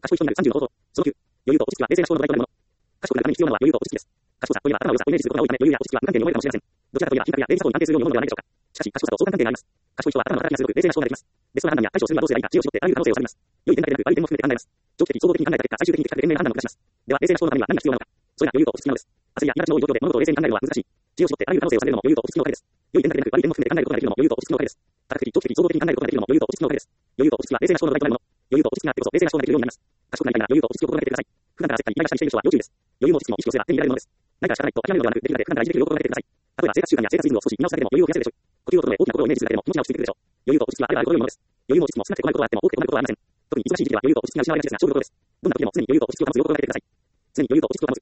賢い人になる30の方法。その9、余裕と落ち着きは冷静な人の土台となるもの。賢くなるために必要なのは余裕と落ち着きです。賢さといえば頭の良さをイメージすることが多いため、余裕や落ち着きは無関係に思えるかもしれません。どちらかといえば品格や冷静さとに安定するように思うのではないでしょうか。しかし、賢さと相関関係があります。賢い人は頭の働きが鋭く冷静な人ができます。ベストな判断や対処するにはどうすればいいか知恵を絞ってあらゆる可能性を探ります。良い点だけでなく悪い点も含めて考えます。長期的、総合的に考えた結果、最終的に的確で賢明な判断を下します。では、冷静な人のためには何が必要なのか。それが余裕と落ち着きなのです。焦りや苛立ちの多い状況で物事を冷静に考えるのは難しい。知恵を絞ってあらゆる可能性を探るのも余裕と落ち着きのおかげです。良い点だけでなく悪い点も含めて考えることができるのも余裕と落ち着きのおかげです。多角的、長期的、総合的に考えることができるのも余裕と落ち着きのおかげです。余裕と落ち着きは冷静な人の土台となるもの。余裕と落ち着きがあってこそ冷静な人ができるようになります。賢くなりたいなら余裕と落ち着きを心がけてください。普段から焦ったりイライラしたりしている人は要注意です。余裕も落ち着きも意識をすれば手に入れられるものです。何か仕方ないと諦めるのではなく、できるだけ普段から維持できるよう心がけてください。例えば生活習慣や生活リズムを少し見直すだけでも余裕を増やせるでしょう。呼吸を整え大きなことをイメージするだけでも気持ちが落ち着いてくるでしょう。余裕と落ち着きはあればあるほど良いものです。余裕も落ち着きも少なくてこないことはあっても多くてこないことはありません。特に忙しい時期では余裕と落ち着きが失われがちですが、勝負どころです。どんな時でも常に余裕と落ち着きを保つよう心がけてください。常に余裕と落ち着きを保つ。